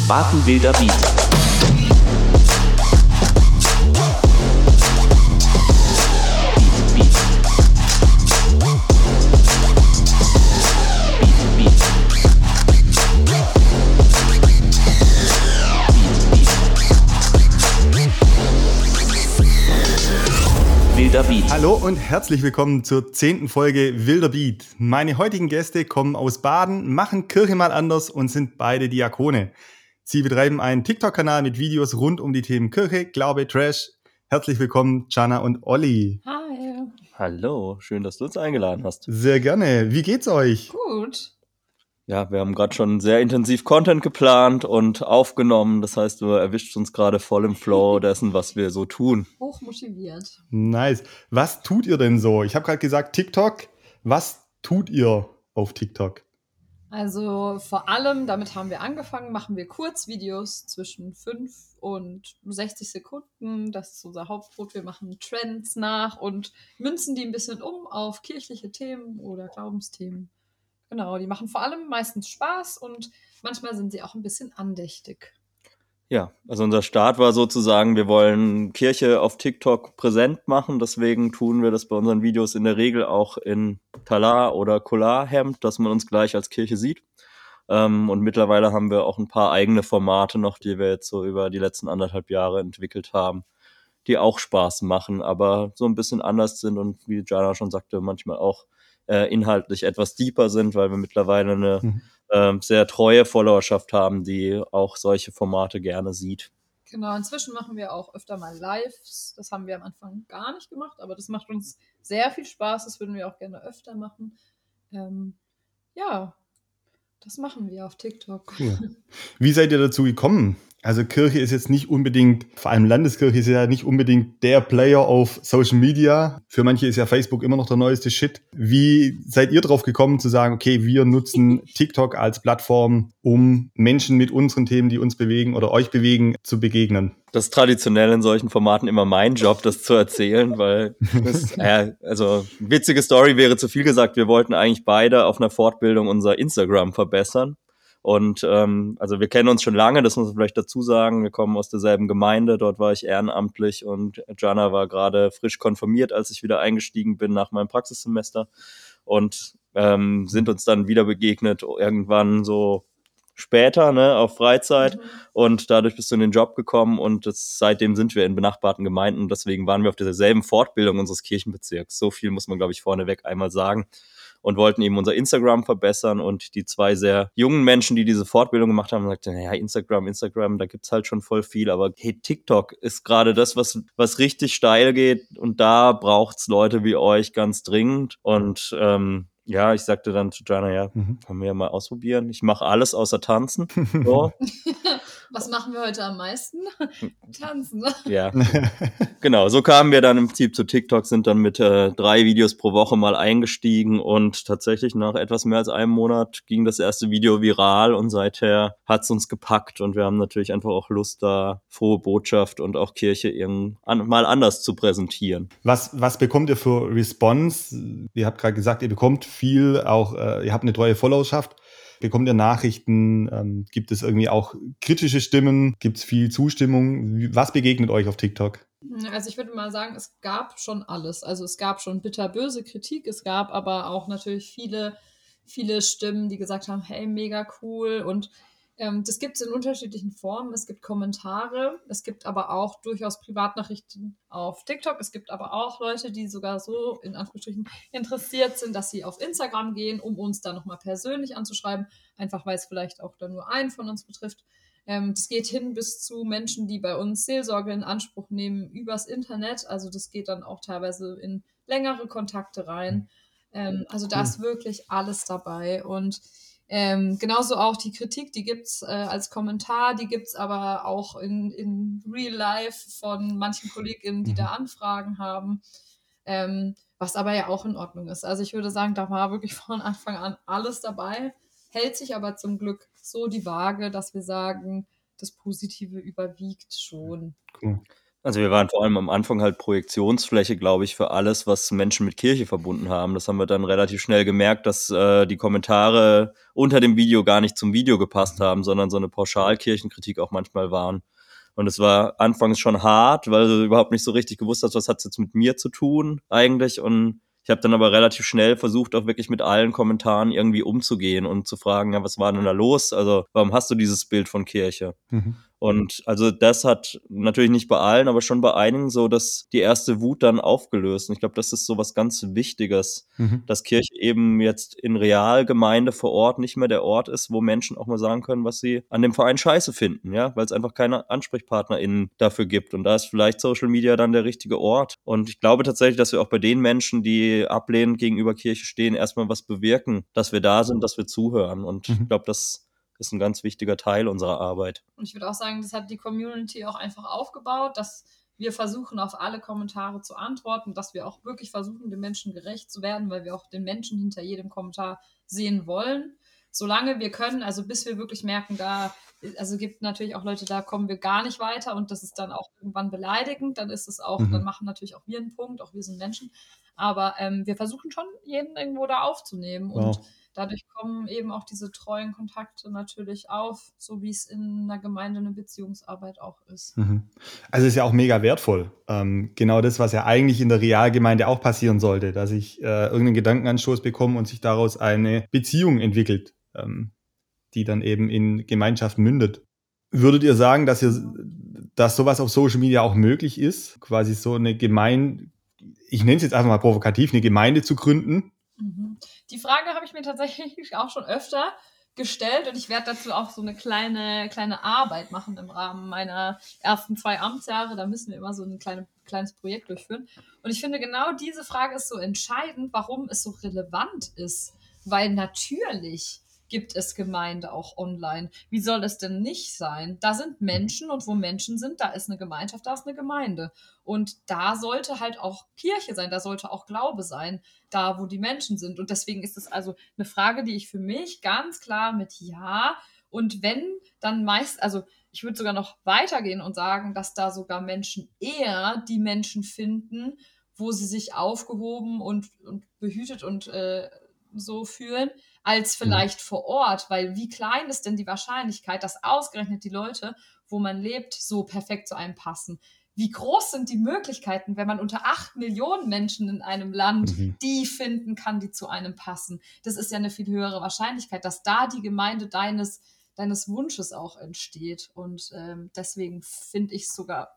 Spaten wilder Beat. Wilder Beat. Hallo und herzlich willkommen zur 10. Folge Wilder Beat. Meine heutigen Gäste kommen aus Baden, machen Kirche mal anders und sind beide Diakone. Sie betreiben einen TikTok-Kanal mit Videos rund um die Themen Kirche, Glaube, Trash. Herzlich willkommen, Jana und Olli. Hi. Hallo, schön, dass du uns eingeladen hast. Sehr gerne. Wie geht's euch? Gut. Ja, wir haben gerade schon sehr intensiv Content geplant und aufgenommen. Das heißt, du erwischst uns gerade voll im Flow dessen, was wir so tun. Hochmotiviert. Nice. Was tut ihr denn so? Ich habe gerade gesagt TikTok. Was tut ihr auf TikTok? Also vor allem, damit haben wir angefangen, machen wir Kurzvideos zwischen 5 und 60 Sekunden. Das ist unser Hauptbrot. Wir machen Trends nach und münzen die ein bisschen um auf kirchliche Themen oder Glaubensthemen. Genau, die machen vor allem meistens Spaß und manchmal sind sie auch ein bisschen andächtig. Ja, also unser Start war sozusagen, wir wollen Kirche auf TikTok präsent machen. Deswegen tun wir das bei unseren Videos in der Regel auch in Talar oder Kolarhemd, dass man uns gleich als Kirche sieht. Und mittlerweile haben wir auch ein paar eigene Formate noch, die wir jetzt so über die letzten 1,5 Jahre entwickelt haben, die auch Spaß machen, aber so ein bisschen anders sind und wie Jana schon sagte, manchmal auch inhaltlich etwas deeper sind, weil wir mittlerweile eine sehr treue Followerschaft haben, die auch solche Formate gerne sieht. Genau, inzwischen machen wir auch öfter mal Lives. Das haben wir am Anfang gar nicht gemacht, aber das macht uns sehr viel Spaß. Das würden wir auch gerne öfter machen. Ja, das machen wir auf TikTok. Cool. Wie seid ihr dazu gekommen? Also Kirche ist jetzt nicht unbedingt, vor allem Landeskirche ist ja nicht unbedingt der Player auf Social Media. Für manche ist ja Facebook immer noch der neueste Shit. Wie seid ihr drauf gekommen zu sagen, okay, wir nutzen TikTok als Plattform, um Menschen mit unseren Themen, die uns bewegen oder euch bewegen, zu begegnen? Das ist traditionell in solchen Formaten immer mein Job, das zu erzählen, weil das, also witzige Story wäre zu viel gesagt. Wir wollten eigentlich beide auf einer Fortbildung unser Instagram verbessern. Und also wir kennen uns schon lange, das muss man vielleicht dazu sagen. Wir kommen aus derselben Gemeinde, dort war ich ehrenamtlich und Jana war gerade frisch konfirmiert, als ich wieder eingestiegen bin nach meinem Praxissemester. Und sind uns dann wieder begegnet, irgendwann so später, ne, auf Freizeit. Und dadurch bist du in den Job gekommen und seitdem sind wir in benachbarten Gemeinden und deswegen waren wir auf derselben Fortbildung unseres Kirchenbezirks. So viel muss man, glaube ich, vorneweg einmal sagen. Und wollten eben unser Instagram verbessern und die 2 sehr jungen Menschen, die diese Fortbildung gemacht haben, sagten, naja, Instagram, da gibt's halt schon voll viel, aber hey, TikTok ist gerade das, was richtig steil geht und da braucht's Leute wie euch ganz dringend und ja, ich sagte dann zu Jana, ja, können wir ja mal ausprobieren. Ich mache alles außer tanzen. So. Was machen wir heute am meisten? Tanzen. Ja, genau. So kamen wir dann im Prinzip zu TikTok, sind dann mit 3 Videos pro Woche mal eingestiegen und tatsächlich nach etwas mehr als einem Monat ging das erste Video viral und seither hat's uns gepackt und wir haben natürlich einfach auch Lust, da frohe Botschaft und auch Kirche mal anders zu präsentieren. Was bekommt ihr für Response? Ihr habt gerade gesagt, ihr bekommt viel, auch ihr habt eine treue Followerschaft. Bekommt ihr Nachrichten? Gibt es irgendwie auch kritische Stimmen? Gibt es viel Zustimmung? Was begegnet euch auf TikTok? Also ich würde mal sagen, es gab schon alles. Also es gab schon bitterböse Kritik, es gab aber auch natürlich viele Stimmen, die gesagt haben, hey, mega cool. Und das gibt es in unterschiedlichen Formen. Es gibt Kommentare, es gibt aber auch durchaus Privatnachrichten auf TikTok. Es gibt aber auch Leute, die sogar so in Anführungsstrichen interessiert sind, dass sie auf Instagram gehen, um uns da nochmal persönlich anzuschreiben, einfach weil es vielleicht auch dann nur einen von uns betrifft. Das geht hin bis zu Menschen, die bei uns Seelsorge in Anspruch nehmen übers Internet. Also das geht dann auch teilweise in längere Kontakte rein. Also da ist wirklich alles dabei. Und genauso auch die Kritik, die gibt's als Kommentar, die gibt's aber auch in Real Life von manchen KollegInnen, die da Anfragen haben. Was aber ja auch in Ordnung ist. Also ich würde sagen, da war wirklich von Anfang an alles dabei, hält sich aber zum Glück so die Waage, dass wir sagen, das Positive überwiegt schon. Cool. Also wir waren vor allem am Anfang halt Projektionsfläche, glaube ich, für alles, was Menschen mit Kirche verbunden haben. Das haben wir dann relativ schnell gemerkt, dass die Kommentare unter dem Video gar nicht zum Video gepasst haben, sondern so eine Pauschalkirchenkritik auch manchmal waren. Und es war anfangs schon hart, weil du überhaupt nicht so richtig gewusst hast, was hat es jetzt mit mir zu tun eigentlich. Und ich habe dann aber relativ schnell versucht, auch wirklich mit allen Kommentaren irgendwie umzugehen und zu fragen, ja, was war denn da los? Also warum hast du dieses Bild von Kirche? Mhm. Und also das hat natürlich nicht bei allen, aber schon bei einigen so, dass die erste Wut dann aufgelöst. Und ich glaube, das ist so was ganz Wichtiges, dass Kirche eben jetzt in Realgemeinde vor Ort nicht mehr der Ort ist, wo Menschen auch mal sagen können, was sie an dem Verein scheiße finden, ja, weil es einfach keine AnsprechpartnerInnen dafür gibt. Und da ist vielleicht Social Media dann der richtige Ort. Und ich glaube tatsächlich, dass wir auch bei den Menschen, die ablehnend gegenüber Kirche stehen, erstmal was bewirken, dass wir da sind, dass wir zuhören. Und ich glaube, das ist ein ganz wichtiger Teil unserer Arbeit. Und ich würde auch sagen, das hat die Community auch einfach aufgebaut, dass wir versuchen, auf alle Kommentare zu antworten, dass wir auch wirklich versuchen, den Menschen gerecht zu werden, weil wir auch den Menschen hinter jedem Kommentar sehen wollen. Solange wir können, also bis wir wirklich merken, also gibt natürlich auch Leute, da kommen wir gar nicht weiter und das ist dann auch irgendwann beleidigend, dann ist es auch, dann machen natürlich auch wir einen Punkt, auch wir sind Menschen. Aber wir versuchen schon, jeden irgendwo da aufzunehmen und dadurch kommen eben auch diese treuen Kontakte natürlich auf, so wie es in einer Gemeinde eine Beziehungsarbeit auch ist. Also ist ja auch mega wertvoll. Genau das, was ja eigentlich in der Realgemeinde auch passieren sollte, dass ich irgendeinen Gedankenanstoß bekomme und sich daraus eine Beziehung entwickelt, die dann eben in Gemeinschaft mündet. Würdet ihr sagen, dass sowas auf Social Media auch möglich ist, quasi so eine Gemeinde, ich nenne es jetzt einfach mal provokativ, eine Gemeinde zu gründen? Die Frage habe ich mir tatsächlich auch schon öfter gestellt und ich werde dazu auch so eine kleine Arbeit machen im Rahmen meiner ersten 2 Amtsjahre. Da müssen wir immer so ein kleines Projekt durchführen. Und ich finde, genau diese Frage ist so entscheidend, warum es so relevant ist. Weil natürlich gibt es Gemeinde auch online. Wie soll es denn nicht sein? Da sind Menschen und wo Menschen sind, da ist eine Gemeinschaft, da ist eine Gemeinde. Und da sollte halt auch Kirche sein, da sollte auch Glaube sein, da wo die Menschen sind. Und deswegen ist es also eine Frage, die ich für mich ganz klar mit Ja und wenn, dann meist, also ich würde sogar noch weitergehen und sagen, dass da sogar Menschen eher die Menschen finden, wo sie sich aufgehoben und behütet und so fühlen, als vielleicht vor Ort, weil wie klein ist denn die Wahrscheinlichkeit, dass ausgerechnet die Leute, wo man lebt, so perfekt zu einem passen? Wie groß sind die Möglichkeiten, wenn man unter 8 Millionen Menschen in einem Land die finden kann, die zu einem passen? Das ist ja eine viel höhere Wahrscheinlichkeit, dass da die Gemeinde deines Wunsches auch entsteht. Und deswegen finde ich es sogar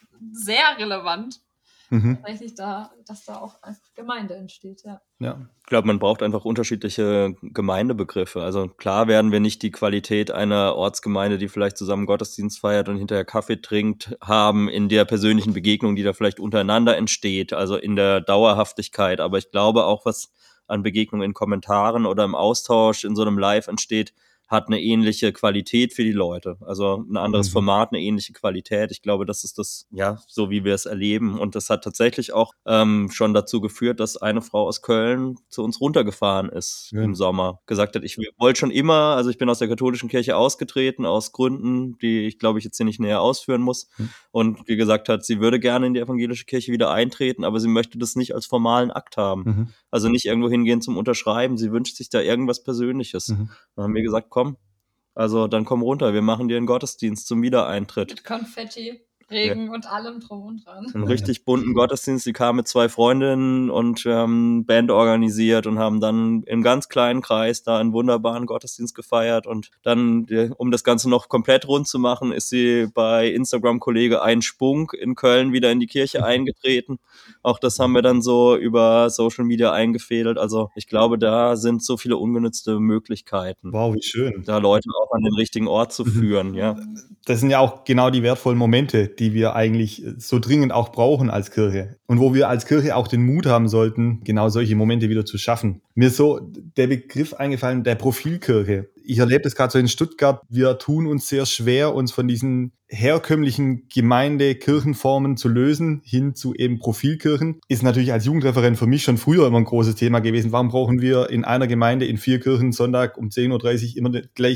sehr relevant, tatsächlich dass da auch einfach Gemeinde entsteht, ja. Ich glaube, man braucht einfach unterschiedliche Gemeindebegriffe. Also klar werden wir nicht die Qualität einer Ortsgemeinde, die vielleicht zusammen Gottesdienst feiert und hinterher Kaffee trinkt, haben in der persönlichen Begegnung, die da vielleicht untereinander entsteht, also in der Dauerhaftigkeit. Aber ich glaube auch, was an Begegnungen in Kommentaren oder im Austausch in so einem Live entsteht, hat eine ähnliche Qualität für die Leute. Also ein anderes Format, eine ähnliche Qualität. Ich glaube, das ist das, ja, so wie wir es erleben. Und das hat tatsächlich auch schon dazu geführt, dass eine Frau aus Köln zu uns runtergefahren ist im Sommer. Gesagt hat, ich wollte schon immer, also ich bin aus der katholischen Kirche ausgetreten, aus Gründen, die ich glaube ich jetzt hier nicht näher ausführen muss. Und die gesagt hat, sie würde gerne in die evangelische Kirche wieder eintreten, aber sie möchte das nicht als formalen Akt haben. Also nicht irgendwo hingehen zum Unterschreiben. Sie wünscht sich da irgendwas Persönliches. Dann haben wir gesagt, komm, also dann komm runter, wir machen dir einen Gottesdienst zum Wiedereintritt. Mit Konfetti, Regen und allem drum und dran. Einen richtig bunten Gottesdienst. Die kam mit 2 Freundinnen und wir haben Band organisiert und haben dann im ganz kleinen Kreis da einen wunderbaren Gottesdienst gefeiert. Und dann, um das Ganze noch komplett rund zu machen, ist sie bei Instagram-Kollege Ein Spunk in Köln wieder in die Kirche eingetreten. Auch das haben wir dann so über Social Media eingefädelt. Also ich glaube, da sind so viele ungenützte Möglichkeiten. Wow, wie schön. Da Leute auch an den richtigen Ort zu führen, ja. Das sind ja auch genau die wertvollen Momente, die wir eigentlich so dringend auch brauchen als Kirche. Und wo wir als Kirche auch den Mut haben sollten, genau solche Momente wieder zu schaffen. Mir ist so der Begriff eingefallen, der Profilkirche. Ich erlebe das gerade so in Stuttgart. Wir tun uns sehr schwer, uns von diesen herkömmlichen Gemeinde-Kirchenformen zu lösen, hin zu eben Profilkirchen. Ist natürlich als Jugendreferent für mich schon früher immer ein großes Thema gewesen. Warum brauchen wir in einer Gemeinde in 4 Kirchen Sonntag um 10.30 Uhr immer gleich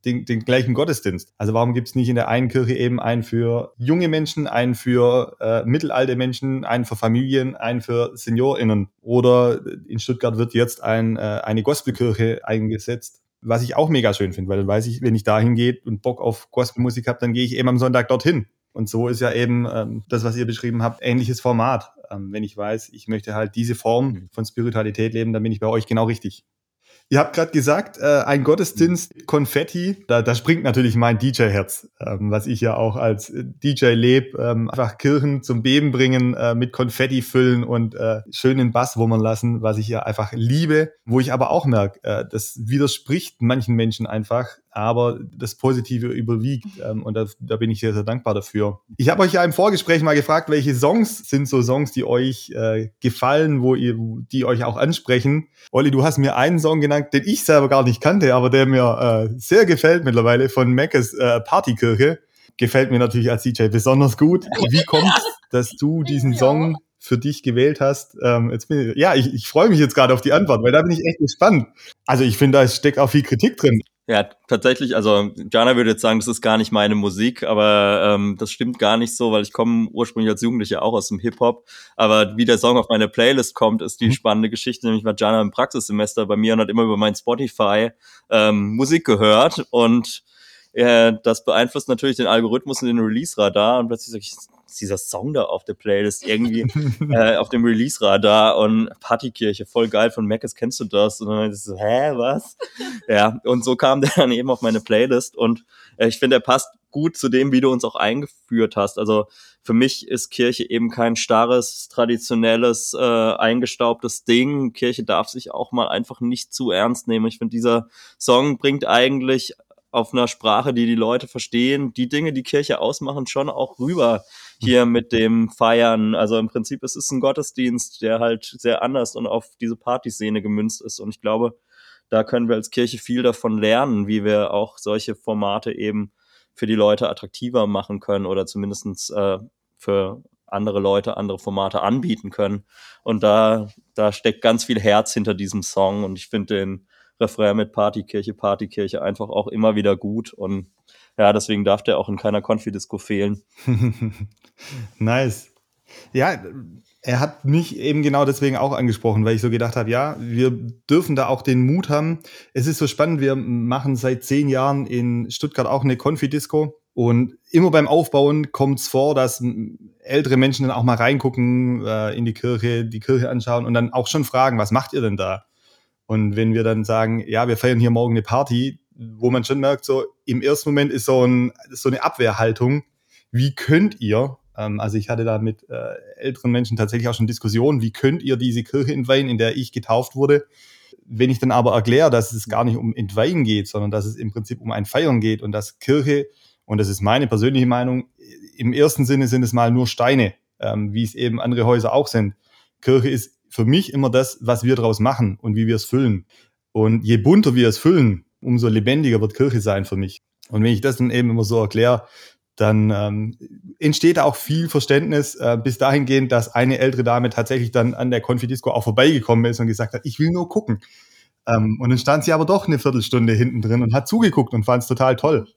den gleichen Gottesdienst? Also warum gibt es nicht in der einen Kirche eben einen für junge Menschen, einen für mittelalte Menschen, einen für Familien, einen für SeniorInnen? Oder in Stuttgart wird jetzt eine Gospelkirche eingesetzt, was ich auch mega schön finde, weil dann weiß ich, wenn ich da hingehe und Bock auf Gospelmusik habe, dann gehe ich eben am Sonntag dorthin. Und so ist ja eben das, was ihr beschrieben habt, ähnliches Format. Wenn ich weiß, ich möchte halt diese Form von Spiritualität leben, dann bin ich bei euch genau richtig. Ihr habt gerade gesagt, ein Gottesdienst, Konfetti, da springt natürlich mein DJ-Herz, was ich ja auch als DJ lebe. Einfach Kirchen zum Beben bringen, mit Konfetti füllen und schönen Bass wummern lassen, was ich ja einfach liebe. Wo ich aber auch merke, das widerspricht manchen Menschen einfach, aber das Positive überwiegt. Und da bin ich sehr, sehr dankbar dafür. Ich habe euch ja im Vorgespräch mal gefragt, welche Songs sind so Songs, die euch gefallen, die euch auch ansprechen. Olli, du hast mir einen Song genannt, den ich selber gar nicht kannte, aber der mir sehr gefällt mittlerweile, von Mackes Partykirche. Gefällt mir natürlich als DJ besonders gut. Wie kommt's, dass du diesen Song für dich gewählt hast? Ich freue mich jetzt gerade auf die Antwort, weil da bin ich echt gespannt. Also ich finde, da steckt auch viel Kritik drin. Ja, tatsächlich, also Jana würde jetzt sagen, das ist gar nicht meine Musik, aber das stimmt gar nicht so, weil ich komme ursprünglich als Jugendlicher auch aus dem Hip-Hop, aber wie der Song auf meine Playlist kommt, ist die spannende Geschichte, nämlich war Jana im Praxissemester bei mir und hat immer über mein Spotify Musik gehört und das beeinflusst natürlich den Algorithmus und den Release-Radar und plötzlich sag ich, ist dieser Song da auf der Playlist irgendwie auf dem Release-Radar und Partykirche, voll geil, von Mackes, kennst du das? Und dann meinte ich so, was? Ja, und so kam der dann eben auf meine Playlist und ich finde, er passt gut zu dem, wie du uns auch eingeführt hast. Also für mich ist Kirche eben kein starres, traditionelles, eingestaubtes Ding. Kirche darf sich auch mal einfach nicht zu ernst nehmen. Ich finde, dieser Song bringt eigentlich auf einer Sprache, die Leute verstehen, die Dinge, die Kirche ausmachen, schon auch rüber hier mit dem Feiern. Also im Prinzip es ist ein Gottesdienst, der halt sehr anders und auf diese Partyszene gemünzt ist. Und ich glaube, da können wir als Kirche viel davon lernen, wie wir auch solche Formate eben für die Leute attraktiver machen können oder zumindest für andere Leute andere Formate anbieten können. Und da steckt ganz viel Herz hinter diesem Song und ich finde den Refrain mit Partykirche einfach auch immer wieder gut und ja, deswegen darf der auch in keiner Konfidisco fehlen. Nice. Ja, er hat mich eben genau deswegen auch angesprochen, weil ich so gedacht habe, ja, wir dürfen da auch den Mut haben. Es ist so spannend, wir machen seit 10 Jahren in Stuttgart auch eine Konfidisco und immer beim Aufbauen kommt es vor, dass ältere Menschen dann auch mal reingucken in die Kirche anschauen und dann auch schon fragen, was macht ihr denn da? Und wenn wir dann sagen, ja, wir feiern hier morgen eine Party, wo man schon merkt, so im ersten Moment ist so eine Abwehrhaltung. Wie könnt ihr, also ich hatte da mit älteren Menschen tatsächlich auch schon Diskussionen, wie könnt ihr diese Kirche entweihen, in der ich getauft wurde? Wenn ich dann aber erkläre, dass es gar nicht um Entweihen geht, sondern dass es im Prinzip um ein Feiern geht und dass Kirche, und das ist meine persönliche Meinung, im ersten Sinne sind es mal nur Steine, wie es eben andere Häuser auch sind. Kirche ist für mich immer das, was wir daraus machen und wie wir es füllen. Und je bunter wir es füllen, umso lebendiger wird Kirche sein für mich. Und wenn ich das dann eben immer so erkläre, dann entsteht da auch viel Verständnis bis dahingehend, dass eine ältere Dame tatsächlich dann an der Konfidisco auch vorbeigekommen ist und gesagt hat, ich will nur gucken. Und dann stand sie aber doch eine Viertelstunde hinten drin und hat zugeguckt und fand es total toll.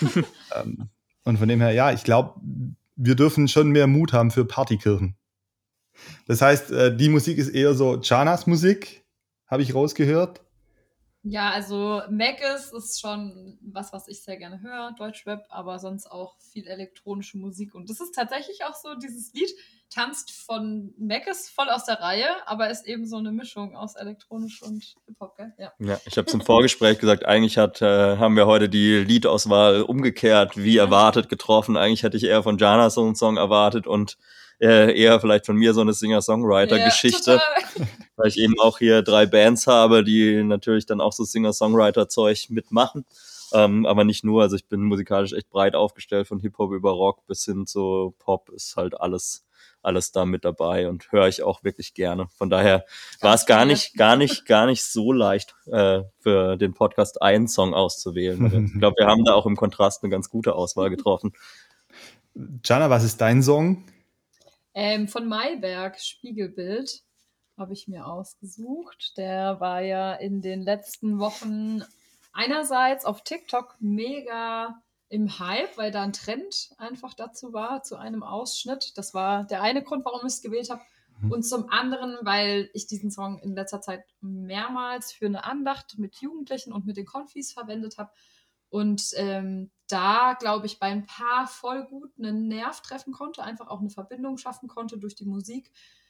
Und von dem her, ja, ich glaube, wir dürfen schon mehr Mut haben für Partykirchen. Das heißt, die Musik ist eher so Janas Musik, habe ich rausgehört. Ja, also Mackes ist schon was ich sehr gerne höre, Deutschrap, aber sonst auch viel elektronische Musik. Und das ist tatsächlich auch so, dieses Lied tanzt von Mackes voll aus der Reihe, aber ist eben so eine Mischung aus elektronisch und Hip-Hop, gell? Ja. Ja, ich habe es im Vorgespräch gesagt, eigentlich haben wir heute die Liedauswahl umgekehrt, wie erwartet, getroffen. Eigentlich hätte ich eher von Jana so einen Song erwartet und eher vielleicht von mir so eine Singer-Songwriter-Geschichte, weil ich eben auch hier 3 Bands habe, die natürlich dann auch so Singer-Songwriter-Zeug mitmachen, aber nicht nur, also ich bin musikalisch echt breit aufgestellt, von Hip-Hop über Rock bis hin zu Pop ist halt alles da mit dabei und höre ich auch wirklich gerne. Von daher war es gar nicht so leicht für den Podcast einen Song auszuwählen. Ich glaube, wir haben da auch im Kontrast eine ganz gute Auswahl getroffen. Jana, was ist dein Song? Von Mayberg, Spiegelbild, habe ich mir ausgesucht. Der war ja in den letzten Wochen einerseits auf TikTok mega im Hype, weil da ein Trend einfach dazu war, zu einem Ausschnitt. Das war der eine Grund, warum ich es gewählt habe. Und zum anderen, weil ich diesen Song in letzter Zeit mehrmals für eine Andacht mit Jugendlichen und mit den Konfis verwendet habe. Und da, glaube ich, bei ein paar voll gut einen Nerv treffen konnte, einfach auch eine Verbindung schaffen konnte durch die Musik.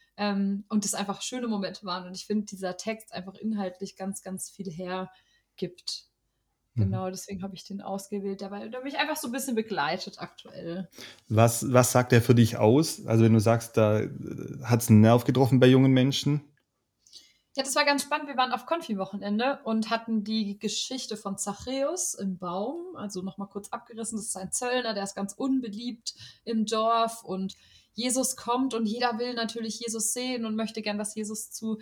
Und es einfach schöne Momente waren. Und ich finde, dieser Text einfach inhaltlich ganz, ganz viel hergibt. Genau, deswegen habe ich den ausgewählt, der mich einfach so ein bisschen begleitet aktuell. Was sagt der für dich aus? Also wenn du sagst, da hat es einen Nerv getroffen bei jungen Menschen? Ja, das war ganz spannend. Wir waren auf Konfi-Wochenende und hatten die Geschichte von Zachäus im Baum, also nochmal kurz abgerissen. Das ist ein Zöllner, der ist ganz unbeliebt im Dorf und Jesus kommt und jeder will natürlich Jesus sehen und möchte gern, dass Jesus zu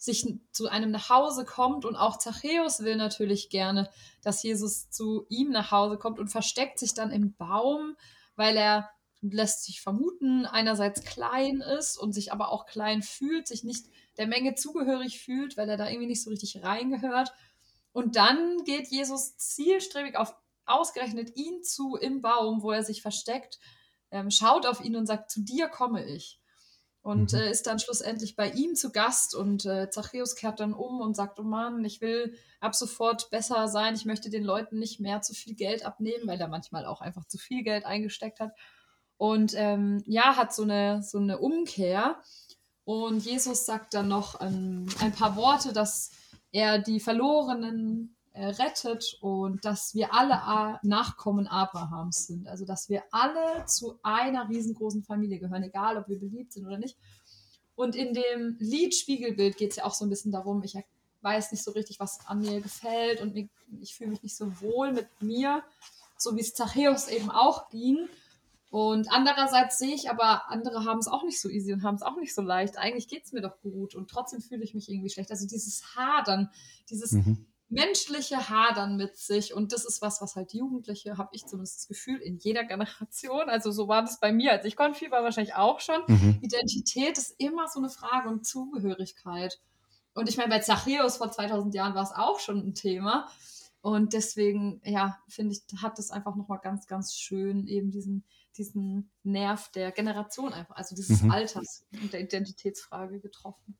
einem nach Hause kommt, und auch Zachäus will natürlich gerne, dass Jesus zu ihm nach Hause kommt und versteckt sich dann im Baum, weil er, lässt sich vermuten, einerseits klein ist und sich aber auch klein fühlt, sich nicht der Menge zugehörig fühlt, weil er da irgendwie nicht so richtig reingehört. Und dann geht Jesus zielstrebig auf ausgerechnet ihn zu im Baum, wo er sich versteckt, schaut auf ihn und sagt, zu dir komme ich. Und ist dann schlussendlich bei ihm zu Gast, und Zachäus kehrt dann um und sagt, oh Mann, ich will ab sofort besser sein, ich möchte den Leuten nicht mehr zu viel Geld abnehmen, weil er manchmal auch einfach zu viel Geld eingesteckt hat. Und hat so eine Umkehr. Und Jesus sagt dann noch ein paar Worte, dass er die Verlorenen rettet und dass wir alle Nachkommen Abrahams sind. Also dass wir alle zu einer riesengroßen Familie gehören, egal ob wir beliebt sind oder nicht. Und in dem Lied Spiegelbild geht es ja auch so ein bisschen darum, ich weiß nicht so richtig, was an mir gefällt, und ich fühle mich nicht so wohl mit mir, so wie es Zachäus eben auch ging. Und andererseits sehe ich aber, andere haben es auch nicht so easy und haben es auch nicht so leicht. Eigentlich geht es mir doch gut und trotzdem fühle ich mich irgendwie schlecht. Also dieses Hadern, dieses menschliche Hadern mit sich, und das ist was halt Jugendliche, habe ich zumindest das Gefühl, in jeder Generation, also so war das bei mir, als ich Konfi war, wahrscheinlich auch schon. Identität ist immer so eine Frage und Zugehörigkeit. Und ich meine, bei Zachäus vor 2000 Jahren war es auch schon ein Thema. Und deswegen, ja, finde ich, hat das einfach nochmal ganz, ganz schön eben diesen Nerv der Generation einfach, also dieses Alters und der Identitätsfrage getroffen.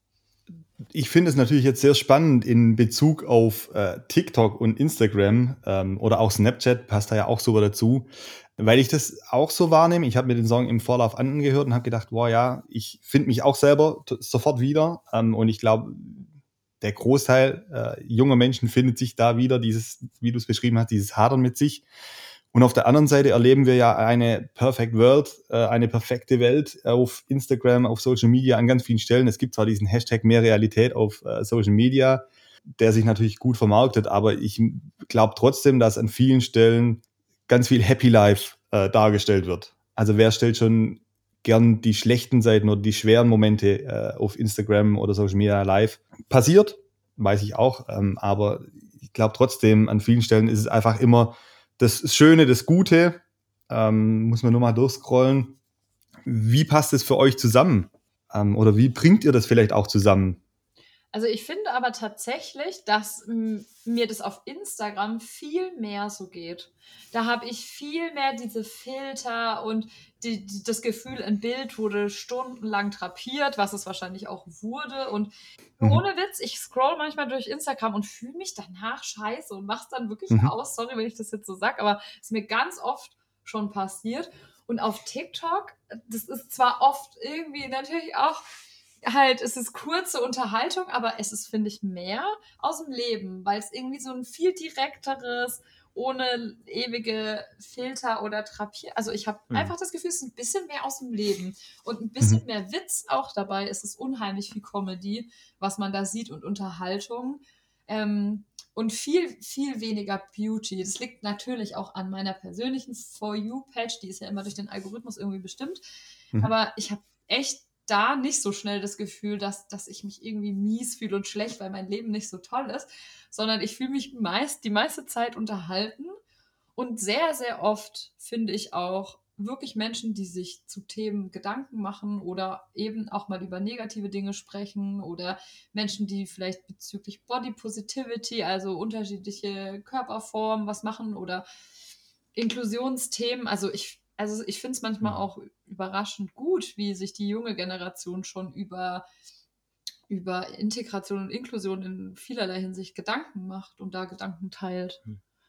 Ich finde es natürlich jetzt sehr spannend in Bezug auf TikTok und Instagram oder auch Snapchat, passt da ja auch sogar dazu, weil ich das auch so wahrnehme. Ich habe mir den Song im Vorlauf angehört und habe gedacht, wow, ja, ich finde mich auch selber sofort wieder, und ich glaube, der Großteil junger Menschen findet sich da wieder, dieses, wie du es beschrieben hast, dieses Hadern mit sich. Und auf der anderen Seite erleben wir ja eine Perfect World, eine perfekte Welt auf Instagram, auf Social Media an ganz vielen Stellen. Es gibt zwar diesen Hashtag mehr Realität auf Social Media, der sich natürlich gut vermarktet, aber ich glaube trotzdem, dass an vielen Stellen ganz viel Happy Life dargestellt wird. Also wer stellt schon gern die schlechten Seiten oder die schweren Momente auf Instagram oder Social Media live? Passiert, weiß ich auch, aber ich glaube trotzdem, an vielen Stellen ist es einfach immer das Schöne, das Gute, muss man nur mal durchscrollen. Wie passt es für euch zusammen? Oder wie bringt ihr das vielleicht auch zusammen? Also ich finde aber tatsächlich, dass mir das auf Instagram viel mehr so geht. Da habe ich viel mehr diese Filter und das Gefühl, ein Bild wurde stundenlang drapiert, was es wahrscheinlich auch wurde. Und ohne Witz, ich scroll manchmal durch Instagram und fühle mich danach scheiße und mache es dann wirklich aus. Sorry, wenn ich das jetzt so sage, aber es ist mir ganz oft schon passiert. Und auf TikTok, das ist zwar oft irgendwie natürlich auch halt, es ist kurze Unterhaltung, aber es ist, finde ich, mehr aus dem Leben, weil es irgendwie so ein viel direkteres, ohne ewige Filter oder Drapier. Also ich habe einfach das Gefühl, es ist ein bisschen mehr aus dem Leben und ein bisschen mehr Witz auch dabei. Es ist unheimlich viel Comedy, was man da sieht, und Unterhaltung. Und viel, viel weniger Beauty. Das liegt natürlich auch an meiner persönlichen For You-Page, die ist ja immer durch den Algorithmus irgendwie bestimmt. Aber ich habe echt da nicht so schnell das Gefühl, dass ich mich irgendwie mies fühle und schlecht, weil mein Leben nicht so toll ist, sondern ich fühle mich die meiste Zeit unterhalten, und sehr, sehr oft finde ich auch wirklich Menschen, die sich zu Themen Gedanken machen oder eben auch mal über negative Dinge sprechen oder Menschen, die vielleicht bezüglich Body Positivity, also unterschiedliche Körperformen was machen oder Inklusionsthemen. Also ich finde es manchmal auch überraschend gut, wie sich die junge Generation schon über Integration und Inklusion in vielerlei Hinsicht Gedanken macht und da Gedanken teilt.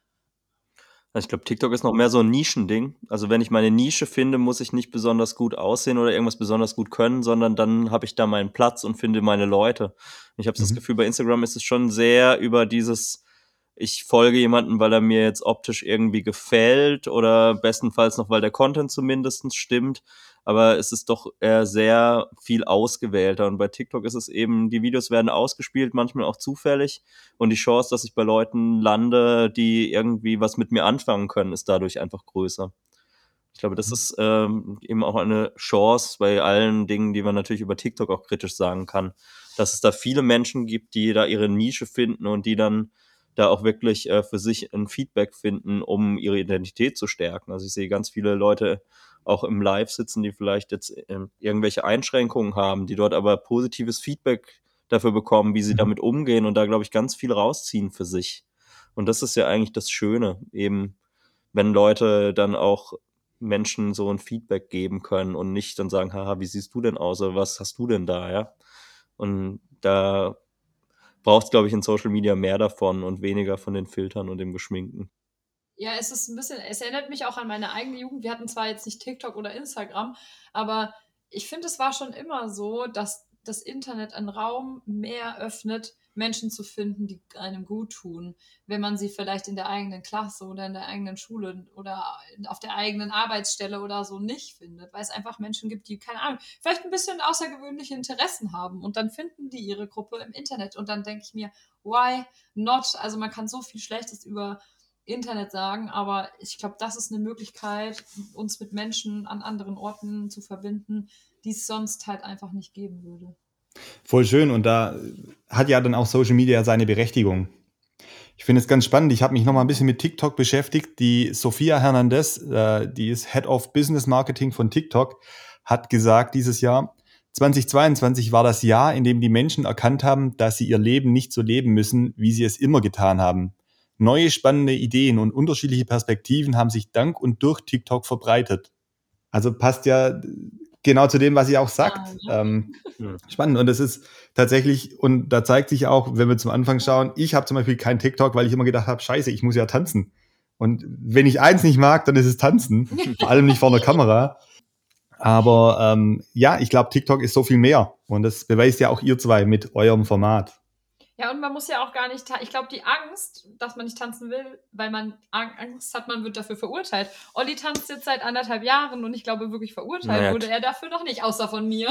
Ich glaube, TikTok ist noch mehr so ein Nischending. Also wenn ich meine Nische finde, muss ich nicht besonders gut aussehen oder irgendwas besonders gut können, sondern dann habe ich da meinen Platz und finde meine Leute. Ich habe das Gefühl, bei Instagram ist es schon sehr über dieses, ich folge jemandem, weil er mir jetzt optisch irgendwie gefällt oder bestenfalls noch, weil der Content zumindest stimmt. Aber es ist doch eher sehr viel ausgewählter. Und bei TikTok ist es eben, die Videos werden ausgespielt, manchmal auch zufällig. Und die Chance, dass ich bei Leuten lande, die irgendwie was mit mir anfangen können, ist dadurch einfach größer. Ich glaube, das ist eben auch eine Chance bei allen Dingen, die man natürlich über TikTok auch kritisch sagen kann, dass es da viele Menschen gibt, die da ihre Nische finden und die dann da auch wirklich für sich ein Feedback finden, um ihre Identität zu stärken. Also ich sehe ganz viele Leute auch im Live sitzen, die vielleicht jetzt irgendwelche Einschränkungen haben, die dort aber positives Feedback dafür bekommen, wie sie damit umgehen und da, glaube ich, ganz viel rausziehen für sich. Und das ist ja eigentlich das Schöne, eben wenn Leute dann auch Menschen so ein Feedback geben können und nicht dann sagen, haha, wie siehst du denn aus oder was hast du denn da, ja? Und da braucht es, glaube ich, in Social Media mehr davon und weniger von den Filtern und dem Geschminkten. Ja, es erinnert mich auch an meine eigene Jugend. Wir hatten zwar jetzt nicht TikTok oder Instagram, aber ich finde, es war schon immer so, dass das Internet einen Raum mehr öffnet, Menschen zu finden, die einem gut tun, wenn man sie vielleicht in der eigenen Klasse oder in der eigenen Schule oder auf der eigenen Arbeitsstelle oder so nicht findet, weil es einfach Menschen gibt, die, keine Ahnung, vielleicht ein bisschen außergewöhnliche Interessen haben und dann finden die ihre Gruppe im Internet und dann denke ich mir, why not? Also man kann so viel Schlechtes über Internet sagen, aber ich glaube, das ist eine Möglichkeit, uns mit Menschen an anderen Orten zu verbinden, die es sonst halt einfach nicht geben würde. Voll schön. Und da hat ja dann auch Social Media seine Berechtigung. Ich finde es ganz spannend. Ich habe mich noch mal ein bisschen mit TikTok beschäftigt. Die Sofia Hernandez, die ist Head of Business Marketing von TikTok, hat gesagt, dieses Jahr 2022 war das Jahr, in dem die Menschen erkannt haben, dass sie ihr Leben nicht so leben müssen, wie sie es immer getan haben. Neue spannende Ideen und unterschiedliche Perspektiven haben sich dank und durch TikTok verbreitet. Also passt ja genau zu dem, was ihr auch sagt. Spannend. Und das ist tatsächlich, und da zeigt sich auch, wenn wir zum Anfang schauen, ich habe zum Beispiel kein TikTok, weil ich immer gedacht habe, scheiße, ich muss ja tanzen. Und wenn ich eins nicht mag, dann ist es tanzen. Vor allem nicht vor der Kamera. Aber ja, ich glaube, TikTok ist so viel mehr. Und das beweist ja auch ihr zwei mit eurem Format. Ja, und man muss ja auch gar nicht, ich glaube, die Angst, dass man nicht tanzen will, weil man Angst hat, man wird dafür verurteilt. Olli tanzt jetzt seit 1,5 Jahren und ich glaube, wirklich verurteilt wurde er dafür noch nicht, außer von mir.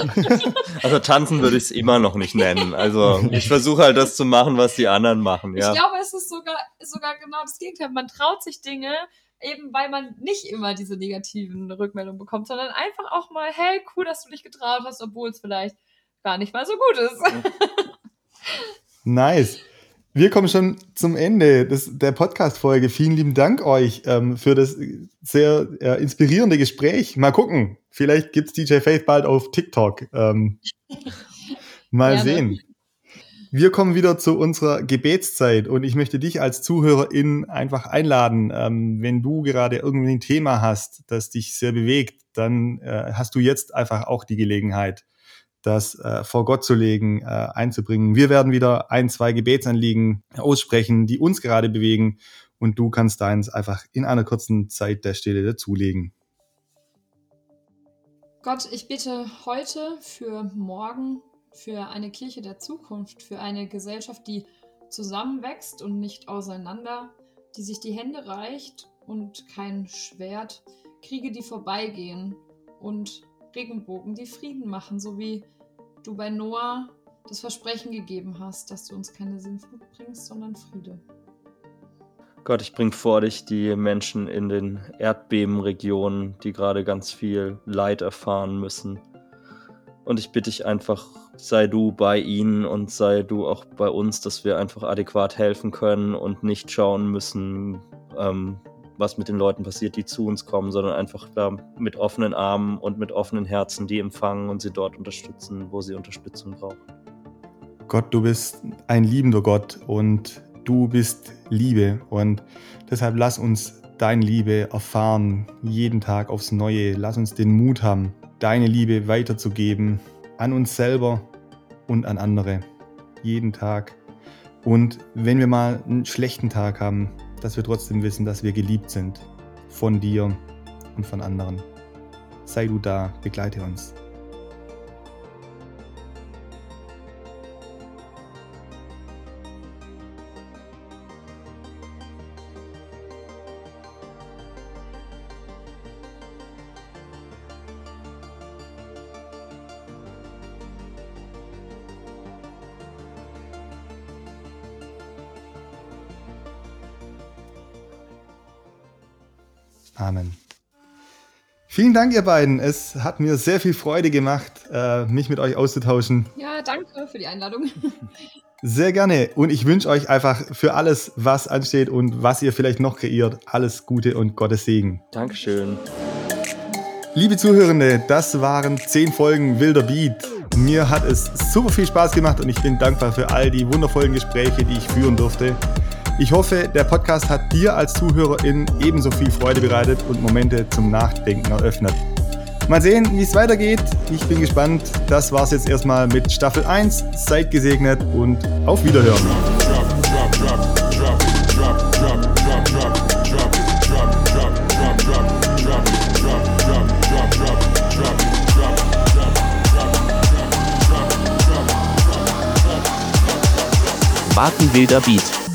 Also tanzen würde ich es immer noch nicht nennen. Also ich versuche halt das zu machen, was die anderen machen. Ja. Ich glaube, es ist sogar genau das Gegenteil. Man traut sich Dinge, eben weil man nicht immer diese negativen Rückmeldungen bekommt, sondern einfach auch mal, hey, cool, dass du dich getraut hast, obwohl es vielleicht gar nicht mal so gut ist. Nice. Wir kommen schon zum Ende der Podcast-Folge. Vielen lieben Dank euch für das sehr inspirierende Gespräch. Mal gucken, vielleicht gibt's DJ Faith bald auf TikTok. Mal sehen. Wir kommen wieder zu unserer Gebetszeit und ich möchte dich als Zuhörerin einfach einladen, wenn du gerade irgendwie ein Thema hast, das dich sehr bewegt, dann hast du jetzt einfach auch die Gelegenheit, das vor Gott zu legen, einzubringen. Wir werden wieder 1, 2 Gebetsanliegen aussprechen, die uns gerade bewegen und du kannst deins einfach in einer kurzen Zeit der Stille dazulegen. Gott, ich bitte heute für morgen, für eine Kirche der Zukunft, für eine Gesellschaft, die zusammenwächst und nicht auseinander, die sich die Hände reicht und kein Schwert, Kriege, die vorbeigehen und Regenbogen, die Frieden machen, so wie du bei Noah das Versprechen gegeben hast, dass du uns keine Sintflut bringst, sondern Friede. Gott, ich bringe vor dich die Menschen in den Erdbebenregionen, die gerade ganz viel Leid erfahren müssen. Und ich bitte dich einfach, sei du bei ihnen und sei du auch bei uns, dass wir einfach adäquat helfen können und nicht schauen müssen, was mit den Leuten passiert, die zu uns kommen, sondern einfach da mit offenen Armen und mit offenen Herzen die empfangen und sie dort unterstützen, wo sie Unterstützung brauchen. Gott, du bist ein liebender Gott und du bist Liebe und deshalb lass uns deine Liebe erfahren, jeden Tag aufs Neue. Lass uns den Mut haben, deine Liebe weiterzugeben an uns selber und an andere, jeden Tag. Und wenn wir mal einen schlechten Tag haben, dass wir trotzdem wissen, dass wir geliebt sind von dir und von anderen. Sei du da, begleite uns. Amen. Vielen Dank, ihr beiden. Es hat mir sehr viel Freude gemacht, mich mit euch auszutauschen. Ja, danke für die Einladung. Sehr gerne. Und ich wünsche euch einfach für alles, was ansteht und was ihr vielleicht noch kreiert, alles Gute und Gottes Segen. Dankeschön. Liebe Zuhörende, das waren 10 Folgen Wilder Beat. Mir hat es super viel Spaß gemacht und ich bin dankbar für all die wundervollen Gespräche, die ich führen durfte. Ich hoffe, der Podcast hat dir als Zuhörerin ebenso viel Freude bereitet und Momente zum Nachdenken eröffnet. Mal sehen, wie es weitergeht. Ich bin gespannt. Das war's jetzt erstmal mit Staffel 1. Seid gesegnet und auf Wiederhören. Martin Wilder Beat.